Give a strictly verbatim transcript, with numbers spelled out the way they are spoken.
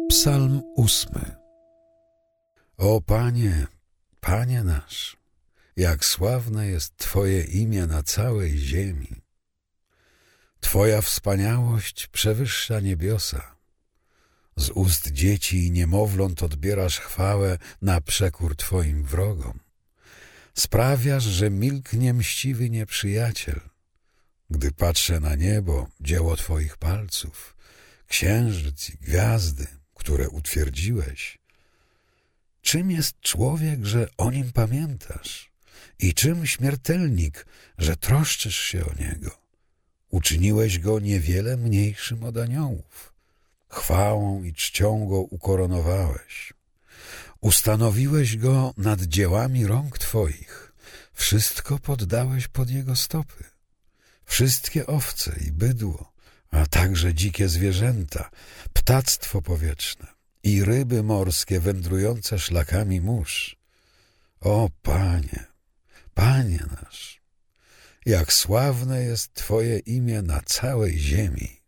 Psalm ósmy. O Panie, Panie nasz, jak sławne jest Twoje imię na całej ziemi. Twoja wspaniałość przewyższa niebiosa. Z ust dzieci i niemowląt odbierasz chwałę na przekór Twoim wrogom. Sprawiasz, że milknie mściwy nieprzyjaciel. Gdy patrzę na niebo, dzieło Twoich palców, księżyc i gwiazdy, które utwierdziłeś. Czym jest człowiek, że o nim pamiętasz? I czym śmiertelnik, że troszczysz się o niego? Uczyniłeś go niewiele mniejszym od aniołów. Chwałą i czcią go ukoronowałeś. Ustanowiłeś go nad dziełami rąk Twoich. Wszystko poddałeś pod jego stopy. Wszystkie owce i bydło, a także dzikie zwierzęta, ptactwo powietrzne i ryby morskie wędrujące szlakami mórz. O Panie, Panie nasz, jak sławne jest Twoje imię na całej ziemi.